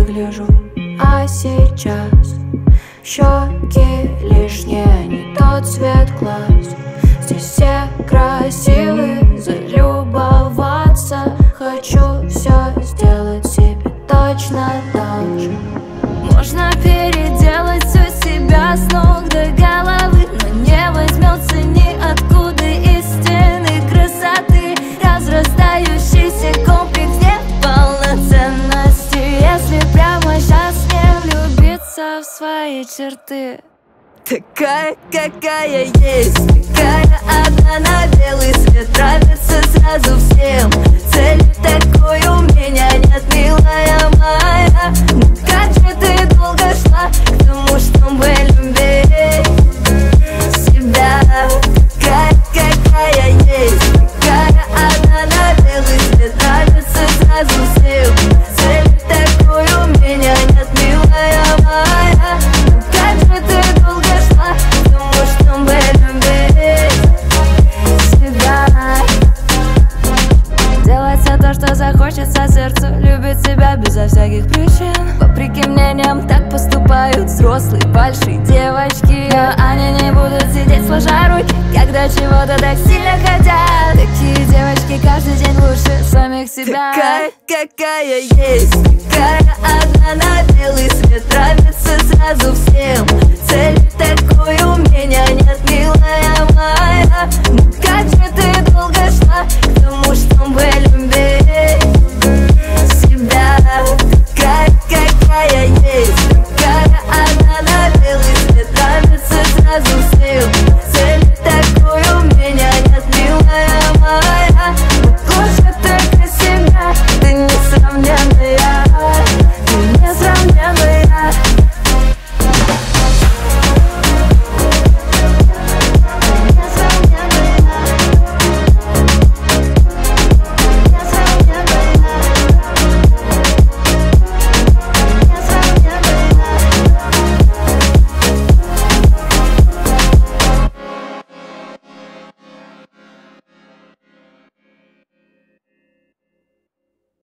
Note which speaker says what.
Speaker 1: выгляжу. А сейчас щеки лишние, не тот цвет глаз. Здесь все красивые, залюбоваться. Хочу все сделать себе точно так же. Можно переделать все себя с ног до головы, но не возьмется ниоткуда истинной красоты. Разрастающийся комплекс неполноценности, если прямо сейчас не влюбиться в свои черты. Такая, какая есть, такая одна на белый свет, нравится сразу всем. Цели такой у меня нет, милая моя. Ну как же ты долго шла к тому, чтобы любить себя? Такая, какая есть, такая одна на белый свет, нравится сразу всем. Цели такой у меня нет, милая моя. Ну как же ты долго шла к тому, чтобы любить себя? Делать все то, что захочется сердцу, любить себя безо всяких причин. Вопреки мнениям так поступают взрослые большие девочки, но они не будут сидеть сложа руки, когда чего-то так сильно хотят. Такие девочки каждый день лучше самих себя. Такая, какая есть, такая одна на белый свет, нравится сразу всем. Цели такой у меня нет, милая моя. Ну как же ты долго шла к тому, чтобы